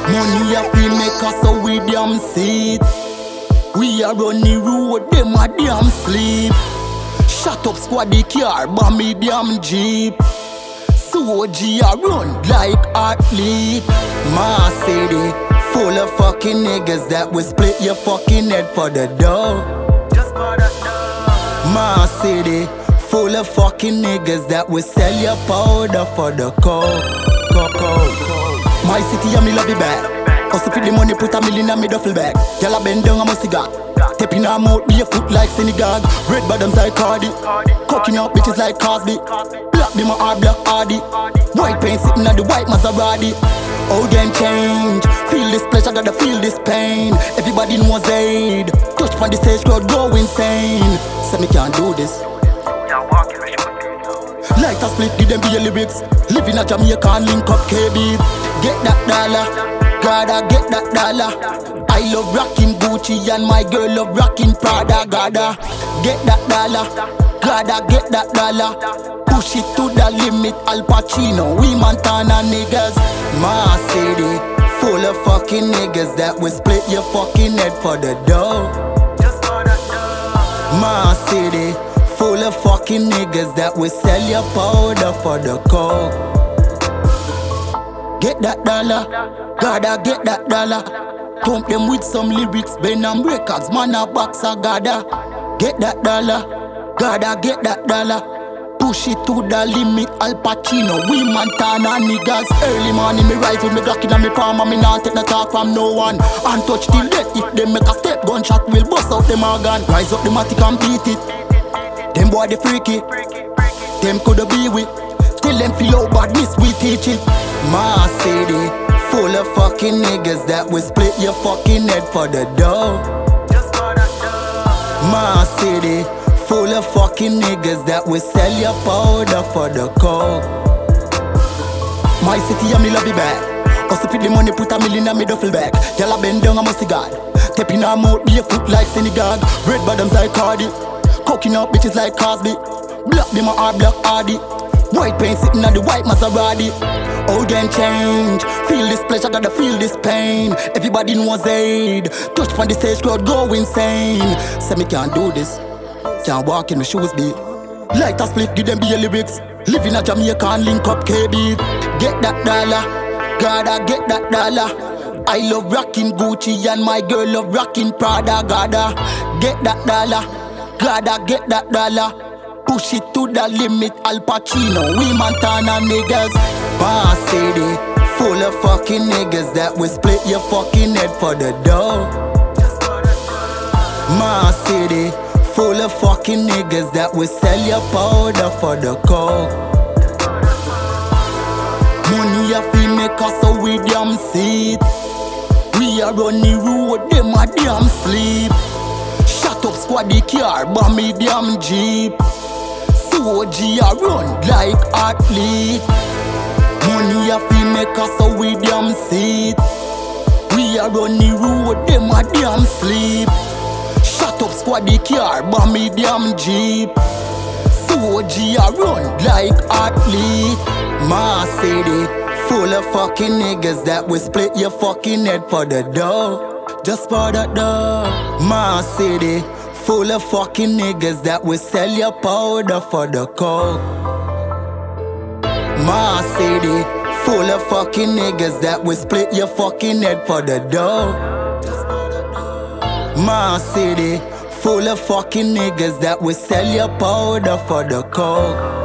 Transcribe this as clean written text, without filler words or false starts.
Money a feel make us so we damn see it. We are on the road, them a damn sleep. Shut up squad the car, bomb me damn jeep. So G a run like athlete. My city full of fucking niggas that will split your fucking head for the dough. Just for the dough. My city full of fucking niggas that will sell your powder for the coke. My city and me love it back. Hustle for the money, put a million in me duffel bag. Y'all a bend down, I'm a cigar. Tapping her mouth, be a foot like Senegal. Red bottoms like Cardi. Cooking out bitches like Cosby. Black be my heart, black Hardy. White paint sitting on the white Maserati. Old game change. Feel this pleasure, gotta feel this pain. Everybody knows aid. Touch from the stage, crowd go insane. Say me can't do this. Like a split, give them be a lyrics. Live in a Jamaica and link up KB. Get that dollar, gotta get that dollar. I love rocking Gucci and my girl love rocking Prada. Gotta get that dollar, gotta get that dollar. Push it to the limit, Al Pacino, we Montana niggas. My city, full of fucking niggas that will split your fucking head for the dough. My city, full of fucking niggas that will sell your powder for the coke. Get that dollar, gotta get that dollar. Pump them with some lyrics, Benham Records, man a boxer, gotta get that dollar, gotta get that dollar. Push it to the limit, Al Pacino, we Montana niggas. Early morning me rise with me Glock in me palm, and me not take no talk from no one. Untouched till death, if them make a step, gunshot will bust out them organ. Rise up the matic and beat it. Them boy they freaky, them coulda be with. Till them feel out badness, we teach it. My city, full of fucking niggas that will split your fucking head for the dough. My city, full of fucking niggas that will sell your powder for the coke. My city and me love it back. Hustle for the money, put a million in me duffel bag. Y'all a bend down, I'm a cigar. Tapping her mouth, be a foot like Senegal. Red bottoms like Cardi. Cooking out bitches like Cosby. Black be my heart, black Hardy. White paint sitting on the white Maserati. Old game change. Feel this pleasure, gotta feel this pain. Everybody knows aid. Touch from the stage, crowd go insane. Say me can't do this. Can't walk in my shoes, be. Like a split, give them be a lyrics. Live in a Jamaica and link up KB. Get that dollar, gotta get that dollar. I love rocking Gucci and my girl love rocking Prada. Gotta get that dollar, gotta get that dollar. Push it to the limit, Al Pacino, we Montana niggas. My city, full of fucking niggas that will split your fucking head for the dough. My city, full of fucking niggas that will sell your powder for the coke. Money a feel make us so we damn see it. We are on the road, them a damn sleep. Shut up squad the car, bomb me damn jeep. So G a run like athlete. Money a feel make us so we damn see it. We are on the road, them a damn sleep. Shut up squad the car, bomb me damn jeep. So G a run like athlete. My city, full of fucking niggas that will split your fucking head for the dough. Just for the dough. My city, full of fucking niggas that will sell your powder for the coke. My city, full of fucking niggas that will split your fucking head for the dough. My city, full of fucking niggas that will sell your powder for the coke.